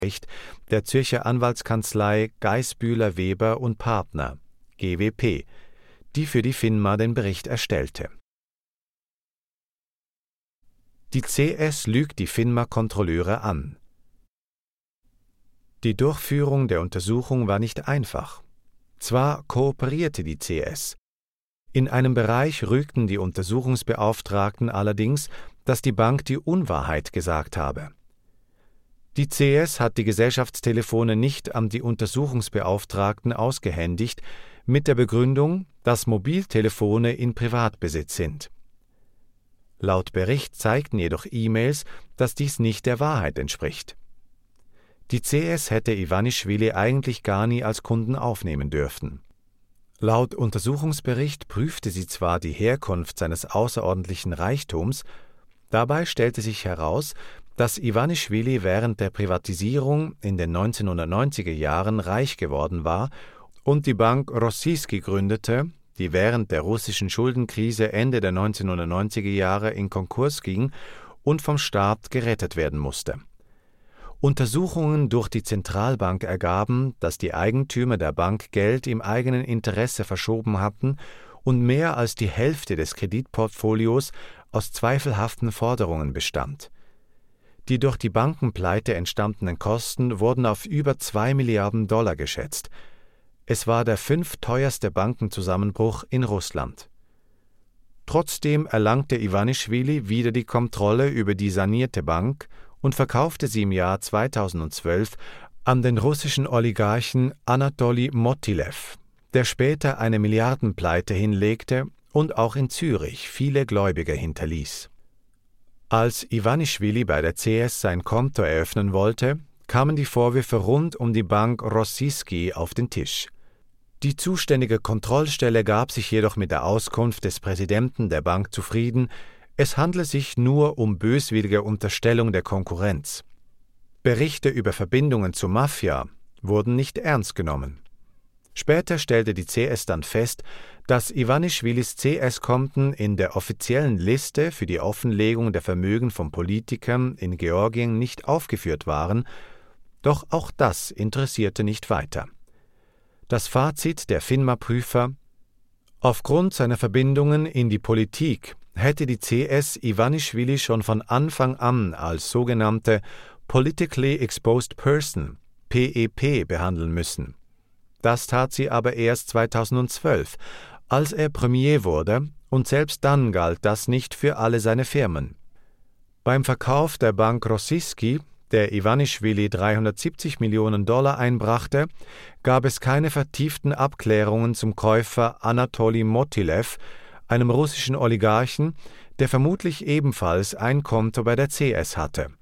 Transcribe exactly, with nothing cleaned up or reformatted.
der Zürcher Anwaltskanzlei Geissbühler Weber und Partner, G W P, die für die FINMA den Bericht erstellte. Die C S lügt die FINMA-Kontrolleure an. Die Durchführung der Untersuchung war nicht einfach. Zwar kooperierte die C S. In einem Bereich rügten die Untersuchungsbeauftragten allerdings, dass die Bank die Unwahrheit gesagt habe. Die C S hat die Gesellschaftstelefone nicht an die Untersuchungsbeauftragten ausgehändigt, mit der Begründung, dass Mobiltelefone in Privatbesitz sind. Laut Bericht zeigten jedoch E-Mails, dass dies nicht der Wahrheit entspricht. Die C S hätte Ivanischwili eigentlich gar nie als Kunden aufnehmen dürfen. Laut Untersuchungsbericht prüfte sie zwar die Herkunft seines außerordentlichen Reichtums, dabei stellte sich heraus, dass Ivanischwili während der Privatisierung in den neunzehnhundertneunziger Jahren reich geworden war und die Bank Rossijski gründete, die während der russischen Schuldenkrise Ende der neunzehnhundertneunziger Jahre in Konkurs ging und vom Staat gerettet werden musste. Untersuchungen durch die Zentralbank ergaben, dass die Eigentümer der Bank Geld im eigenen Interesse verschoben hatten und mehr als die Hälfte des Kreditportfolios aus zweifelhaften Forderungen bestand. Die durch die Bankenpleite entstandenen Kosten wurden auf über zwei Milliarden Dollar geschätzt. Es war der fünfteuerste Bankenzusammenbruch in Russland. Trotzdem erlangte Ivanischwili wieder die Kontrolle über die sanierte Bank und verkaufte sie im Jahr zweitausendzwölf an den russischen Oligarchen Anatoli Motilew, der später eine Milliardenpleite hinlegte und auch in Zürich viele Gläubiger hinterließ. Als Ivanischwili bei der C S sein Konto eröffnen wollte, kamen die Vorwürfe rund um die Bank Rossijski auf den Tisch. Die zuständige Kontrollstelle gab sich jedoch mit der Auskunft des Präsidenten der Bank zufrieden, es handle sich nur um böswillige Unterstellung der Konkurrenz. Berichte über Verbindungen zur Mafia wurden nicht ernst genommen. Später stellte die C S dann fest, dass Ivanischwilis C S-Konten in der offiziellen Liste für die Offenlegung der Vermögen von Politikern in Georgien nicht aufgeführt waren, doch auch das interessierte nicht weiter. Das Fazit der FINMA-Prüfer: Aufgrund seiner Verbindungen in die Politik hätte die C S Ivanischwili schon von Anfang an als sogenannte Politically Exposed Person, P E P, behandeln müssen. Das tat sie aber erst zweitausendzwölf, als er Premier wurde, und selbst dann galt das nicht für alle seine Firmen. Beim Verkauf der Bank Rossijski, der Ivanischwili dreihundertsiebzig Millionen Dollar einbrachte, gab es keine vertieften Abklärungen zum Käufer Anatoli Motilew, einem russischen Oligarchen, der vermutlich ebenfalls ein Konto bei der C S hatte.